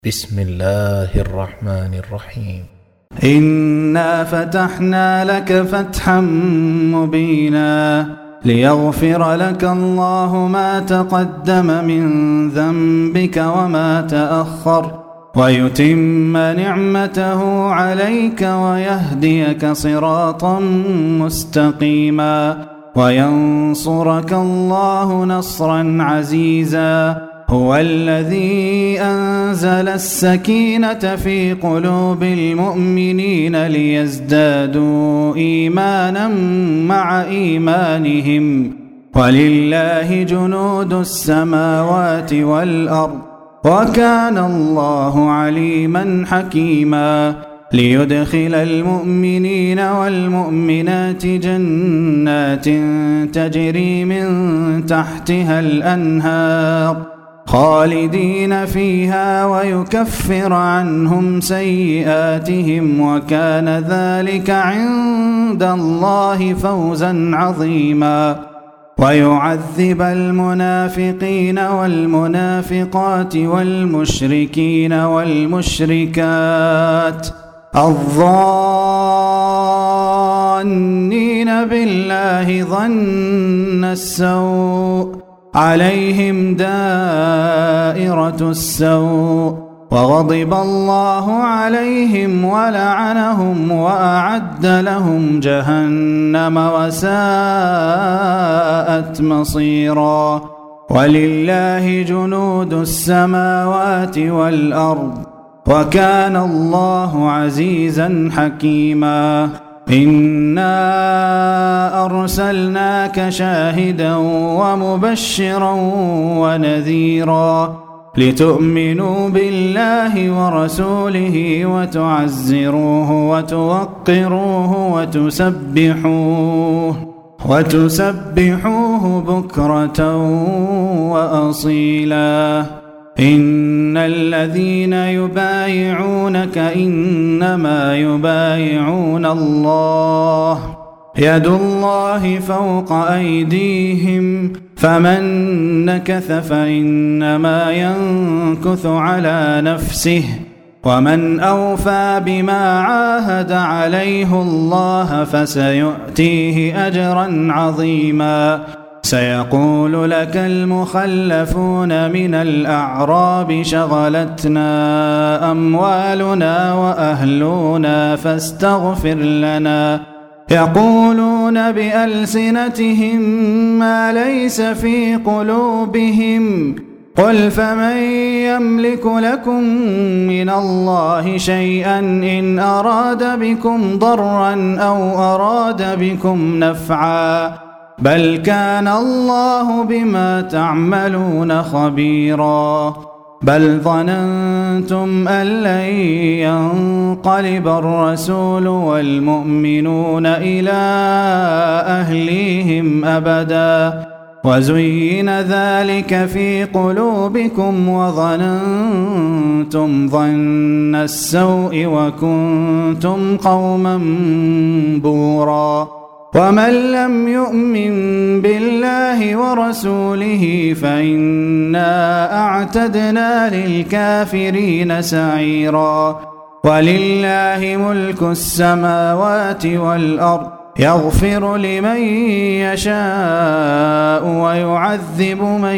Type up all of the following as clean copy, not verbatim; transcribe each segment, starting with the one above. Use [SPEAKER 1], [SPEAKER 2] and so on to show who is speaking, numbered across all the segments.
[SPEAKER 1] بسم الله الرحمن الرحيم.
[SPEAKER 2] إنا فتحنا لك فتحا مبينا ليغفر لك الله ما تقدم من ذنبك وما تأخر ويتم نعمته عليك ويهديك صراطا مستقيما وينصرك الله نصرا عزيزا. هو الذي أنزل السكينة في قلوب المؤمنين ليزدادوا إيمانا مع إيمانهم ولله جنود السماوات والأرض وكان الله عليما حكيما. ليدخل المؤمنين والمؤمنات جنات تجري من تحتها الأنهار خالدين فيها ويكفر عنهم سيئاتهم وكان ذلك عند الله فوزا عظيما. ويعذب المنافقين والمنافقات والمشركين والمشركات الظانين بالله ظن السوء عليهم دائرة السوء وغضب الله عليهم ولعنهم وأعد لهم جهنم وساءت مصيرا. ولله جنود السماوات والأرض وكان الله عزيزا حكيما. إنا أرسلناك شاهدا ومبشرا ونذيرا لتؤمنوا بالله ورسوله وتعزروه وتوقروه وتسبحوه بكرة وأصيلا. إن الذين يبايعونك إنما يبايعون الله يد الله فوق أيديهم فمن نكث فإنما ينكث على نفسه ومن أوفى بما عاهد عليه الله فسيؤتيه أجرا عظيما. سيقول لك المخلفون من الأعراب شغلتنا أموالنا وأهلنا فاستغفر لنا يقولون بألسنتهم ما ليس في قلوبهم قل فمن يملك لكم من الله شيئا إن أراد بكم ضرا أو أراد بكم نفعا بل كان الله بما تعملون خبيرا. بل ظننتم أن لن ينقلب الرسول والمؤمنون إلى أهليهم أبدا وزين ذلك في قلوبكم وظننتم ظن السوء وكنتم قوما بورا. ومن لم يؤمن بالله ورسوله فإنا أعتدنا للكافرين سعيرا. ولله ملك السماوات والأرض يغفر لمن يشاء ويعذب من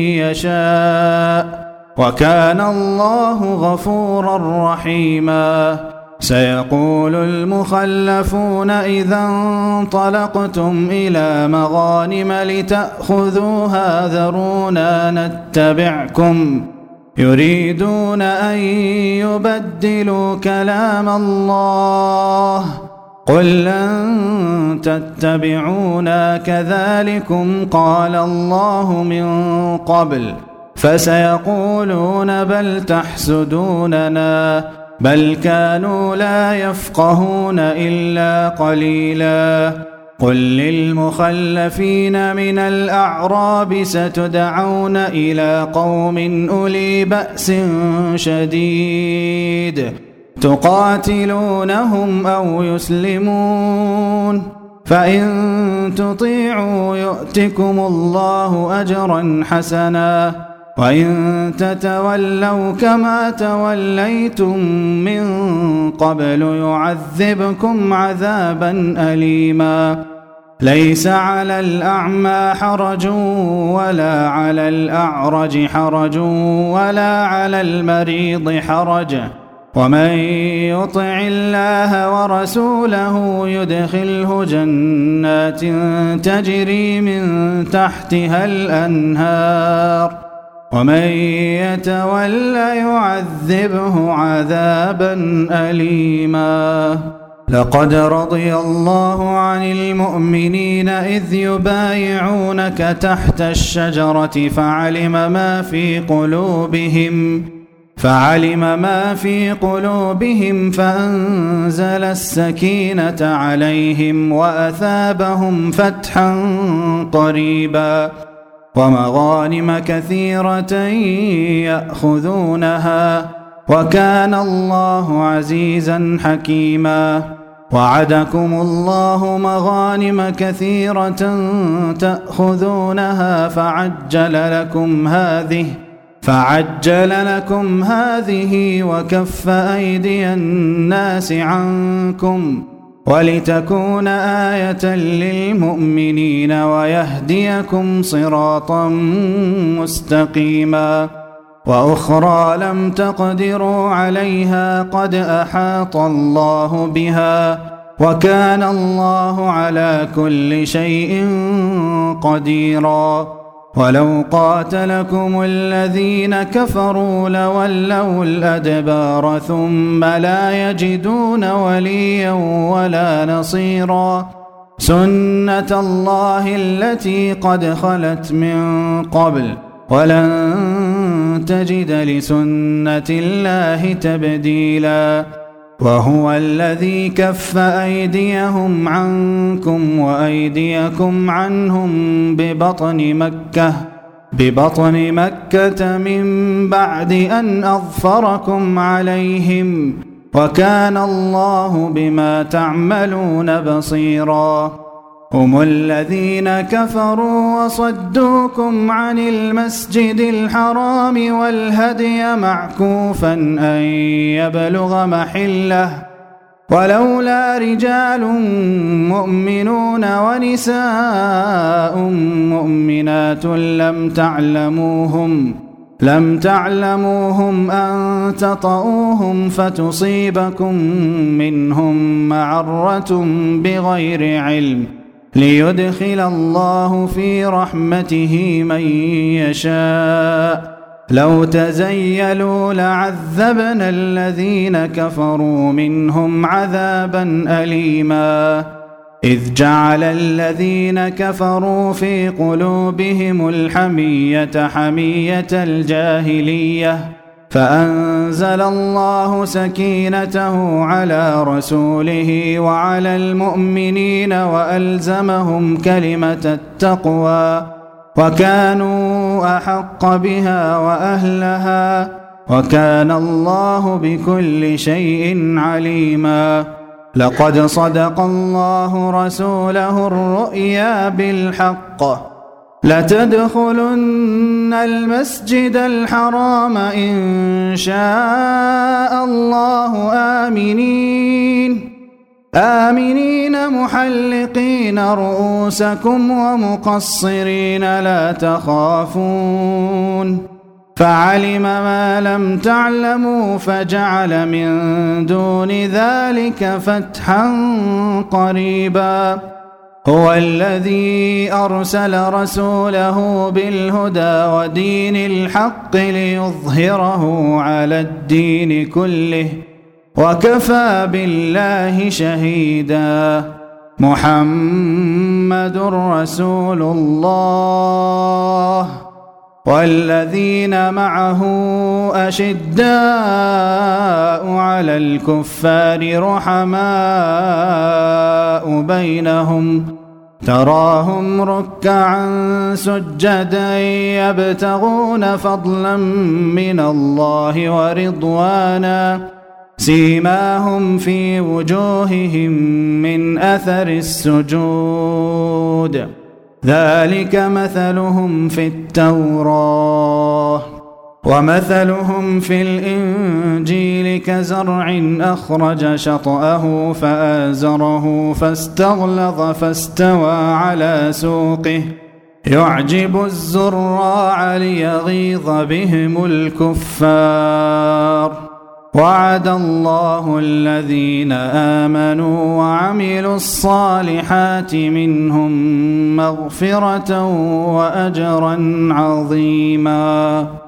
[SPEAKER 2] يشاء وكان الله غفورا رحيما. سيقول المخلفون إذا انطلقتم إلى مغانم لتأخذوها ذرونا نتبعكم يريدون أن يبدلوا كلام الله قل لن تتبعونا كذلكم قال الله من قبل فسيقولون بل تحسدوننا بل كانوا لا يفقهون إلا قليلا. قل للمخلفين من الأعراب ستدعون إلى قوم أولي بأس شديد تقاتلونهم أو يسلمون فإن تطيعوا يؤتكم الله أجرا حسنا وإن تتولوا كما توليتم من قبل يعذبكم عذابا أليما ليس على الأعمى حرج ولا على الأعرج حرج ولا على المريض حرج ومن يطع الله ورسوله يدخله جنات تجري من تحتها الأنهار ومن يتول يعذبه عذابا أليما لقد رضي الله عن المؤمنين إذ يبايعونك تحت الشجرة فعلم ما في قلوبهم فأنزل السكينة عليهم وأثابهم فتحا قريبا ومغانم كثيرة يأخذونها وكان الله عزيزا حكيما وعدكم الله مغانم كثيرة تأخذونها فعجل لكم هذه وكف أيدي الناس عنكم ولتكون آية للمؤمنين ويهديكم صراطا مستقيما وأخرى لم تقدروا عليها قد أحاط الله بها وكان الله على كل شيء قديرا ولو قاتلكم الذين كفروا لولوا الأدبار ثم لا يجدون وليا ولا نصيرا سنة الله التي قد خلت من قبل ولن تجد لسنة الله تبديلا وهو الذي كف أيديهم عنكم وأيديكم عنهم ببطن مكة من بعد أن أظفركم عليهم وكان الله بما تعملون بصيرا هم الذين كفروا وصدوكم عن المسجد الحرام والهدي معكوفا أن يبلغ محله ولولا رجال مؤمنون ونساء مؤمنات لم تعلموهم أن تطؤوهم فتصيبكم منهم معرة بغير علم ليدخل الله في رحمته من يشاء لو تزيلوا لعذبنا الذين كفروا منهم عذابا أليما إذ جعل الذين كفروا في قلوبهم الحمية حمية الجاهلية فأنزل الله سكينته على رسوله وعلى المؤمنين وألزمهم كلمة التقوى وكانوا أحق بها وأهلها وكان الله بكل شيء عليما لقد صدق الله رسوله الرؤيا بالحق لتدخلن المسجد الحرام إن شاء الله آمنين محلقين رؤوسكم ومقصرين لا تخافون فعلم ما لم تعلموا فجعل من دون ذلك فتحا قريبا هو الذي أرسل رسوله بالهدى ودين الحق ليظهره على الدين كله وكفى بالله شهيدا محمد رسول الله والذين معه أشداء على الكفار رحماء بينهم تراهم ركعا سجدا يبتغون فضلا من الله ورضوانا سيماهم في وجوههم من أثر السجود ذلك مثلهم في التوراة ومثلهم في الإنجيل كزرع أخرج شطأه فآزره فاستغلظ فاستوى على سوقه يعجب الزراع ليغيظ بهم الكفار وعد الله الذين آمنوا وعملوا الصالحات منهم مغفرة وأجرا عظيما.